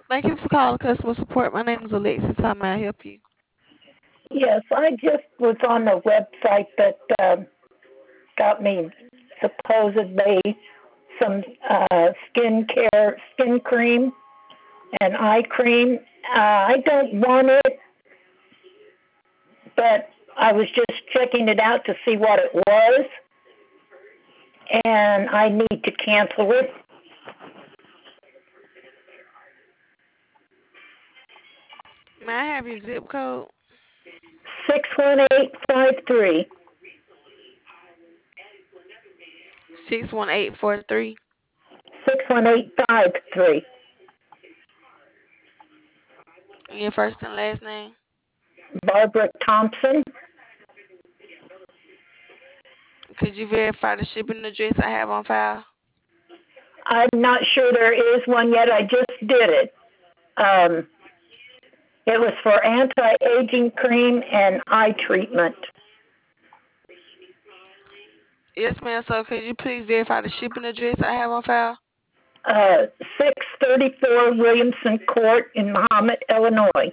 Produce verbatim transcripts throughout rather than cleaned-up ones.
Thank you for calling customer support. My name is Alexis. How may I help you? Yes, I just was on the website that um got me supposedly some uh, skin care, skin cream and eye cream. Uh, I don't want it, but I was just checking it out to see what it was, and I need to cancel it. May I have your zip code? Six one eight five three. six one eight four three. Six one eight five three. And your first and last name? Barbara Thompson. Could you verify the shipping address I have on file? I'm not sure there is one yet. I just did it. Um, it was for anti-aging cream and eye treatment. Yes, ma'am. So could you please verify the shipping address I have on file? Uh, six thirty-four Williamson Court in Mahomet, Illinois.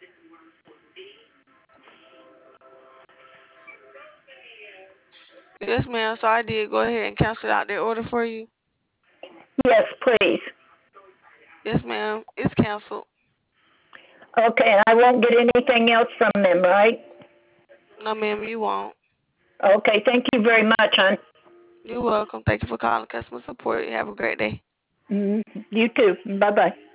Yes, ma'am. So I did go ahead and cancel out that order for you. Yes, please. Yes, ma'am. It's canceled. Okay, and I won't get anything else from them, right? No, ma'am, you won't. Okay, thank you very much, hon. You're welcome. Thank you for calling customer support. You have a great day. Mm, you too. Bye bye.